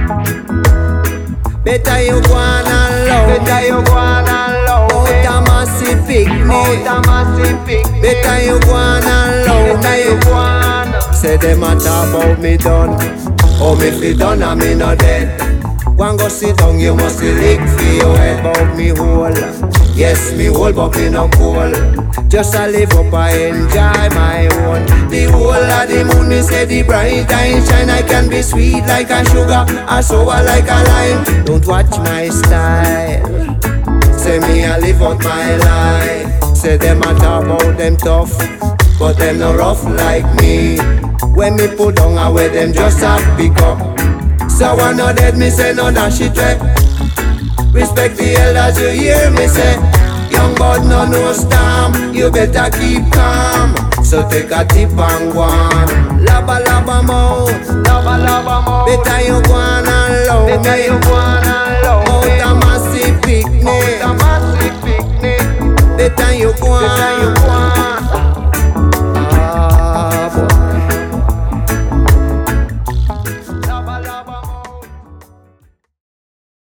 Better you go on alone. Better you go on alone. Out a massive picnic. Out a massive picnic. Better you go on alone. Better you go on. Say them a talk about me done. Oh, me fi done and me no dead. One go sit down, you must lick for your head. About me whole, yes me whole, but me no cool. Just a live up, I enjoy my own. The whole of the moon, me say the bright and shine. I can be sweet like a sugar, or sour like a lime. Don't watch my style. Say me I live out my life. Say them a talk about them tough, but them no rough like me. When me put down away, them just a pick up. So I know dead, me say no that shit right. Respect the elders, you hear me say. Young bud no storm, you better keep calm. So take a tip and go on. Laba laba mouth, Lava lava mouth. better you go on alone. Better you go on alone. Out a massive picnic. Out a massive picnic. Better you go Better you go on.